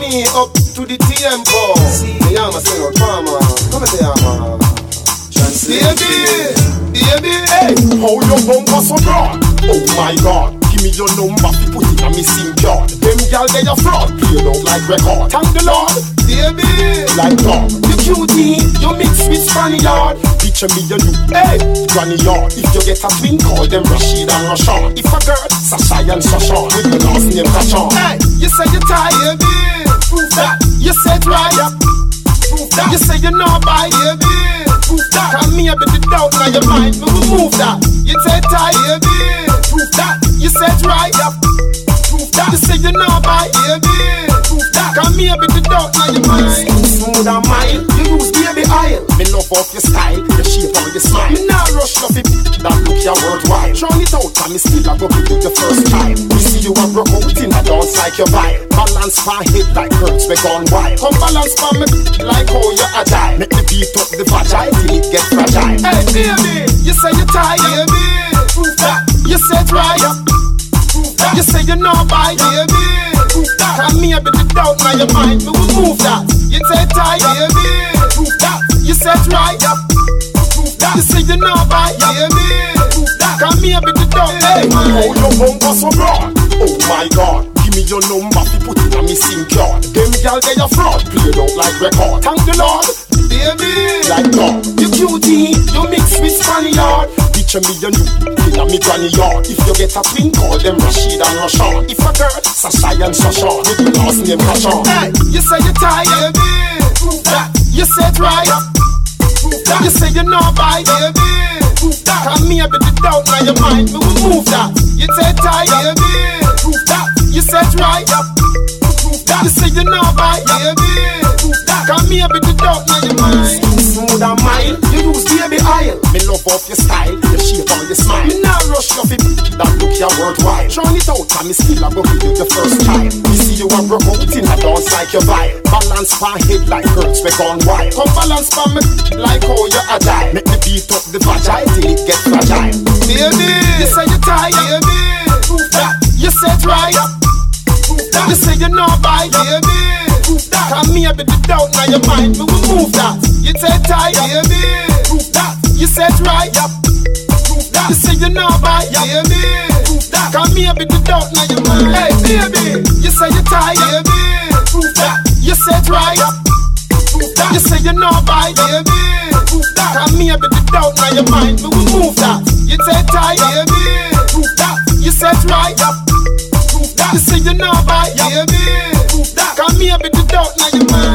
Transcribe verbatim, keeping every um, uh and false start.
me up to the tempo. Me am a sing out farmer. Come and say I'm a baby, baby, hey. How your bumper so broad? Oh my God. Give me your number, fi put it on me SIM card. Them gal they a fraud, play out like record. Thank the Lord, baby. Like dog, you cutie, you mix with Spaniard. Picture me your new, hey, granny yard. If you get a twin, call them Rashid and Rashawn. If a girl, Sasha and Sashawn. With the last name Rashawn. Hey, you say you tired, baby. Prove that. You said right. Prove that. You say you know by, baby. Prove that. Come me up with the doubt now your mind. We will move that. You said tired, baby. Prove that. You said right. Prove that. You say you know by, baby. Prove that. Come me up with the doubt now your mind. Smooth and mild. You use baby oil. Me love off your style, your shape and your smile. Me now rush off it. That look your worthwhile. Trying it out and me still a go with you the first time. We see you a broke out in a dance like your vibe. Balance my head like birds we gone wild. Come balance for me like how you agile. Make me beat up the vagina till it get fragile. Hey baby, you say you tired, baby. Prove that. You said right. Prove that. You say you know by, baby. Prove that. Come me up with the doubt now your mind. We will move that. You said tired, baby. Prove that. You said right. Prove that. You say you know by, baby. Prove that. Come me up with the doubt now your mind. How your bumper so broad? Oh my God. Give me your number, fi put it on me SIM card. Them gal they a fraud, play out like record. Thank the Lord, baby. Like dog, you cutie, you mix with Spaniard. Picture me your new, in a me granny yard. If you get a twin, call them Rashid and Rashawn. If a girl, Sasha and Sashawn. With the last name Rashawn. Hey, you say you tired, baby. Prove that. You said right. Prove that. You say you know by, baby. Prove that. Come me up with the doubt now your mind. We will move that. You said tired, baby. Prove that. You said right. Prove that. You say you know by, baby. Prove that. Come me up with the doubt now your mind. Smooth and mild. You use baby oil. Me love off your style, your shape and your smile. Me now rush off it. That look your worthwhile. Trying it out and me still a go with you the first time. We see you a broke out in a dance like your vibe. Balance my head like birds we gone wild. Come balance for me like how you agile. Make me beat up the vagina till it get fragile. Baby, you say you tired, baby. Prove that. You said right. Prove that. You say you know by, baby. Prove that. Come me up with the doubt now your mind. We will move that. You said tired, baby. Prove that. You said right. Prove that. You say you know by, baby. Prove that. Come me up with the doubt now your mind. Hey baby, you say you tired, baby. Prove that. You said right. Prove that. You say you know by, baby. Prove that. Come me up with the doubt now your mind. We will move that. You said tired, baby. Prove that. You said right. Prove that. You say you know by, baby. Prove that. Come me up with the doubt now your mind.